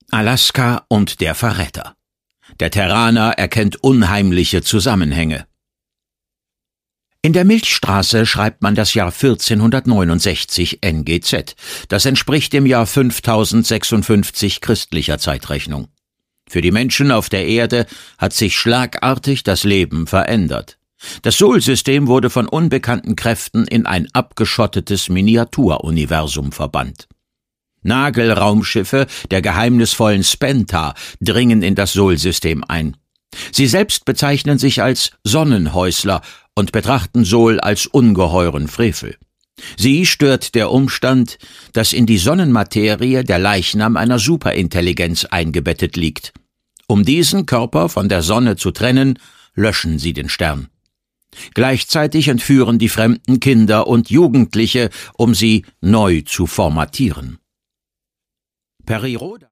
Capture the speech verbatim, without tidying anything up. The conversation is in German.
Alaska und der Verräter. Der Terraner erkennt unheimliche Zusammenhänge. In der Milchstraße schreibt man das Jahr vierzehnhundertneunundsechzig N G Z. Das entspricht dem Jahr fünftausendsechsundfünfzig christlicher Zeitrechnung. Für die Menschen auf der Erde hat sich schlagartig das Leben verändert. Das Sol-System wurde von unbekannten Kräften in ein abgeschottetes Miniaturuniversum verbannt. Nagelraumschiffe der geheimnisvollen Spenta dringen in das Sol-System ein. Sie selbst bezeichnen sich als Sonnenhäusler und betrachten Sol als ungeheuren Frevel. Sie stört der Umstand, dass in die Sonnenmaterie der Leichnam einer Superintelligenz eingebettet liegt. Um diesen Körper von der Sonne zu trennen, löschen sie den Stern. Gleichzeitig entführen die Fremden Kinder und Jugendliche, um sie neu zu formatieren. Periroda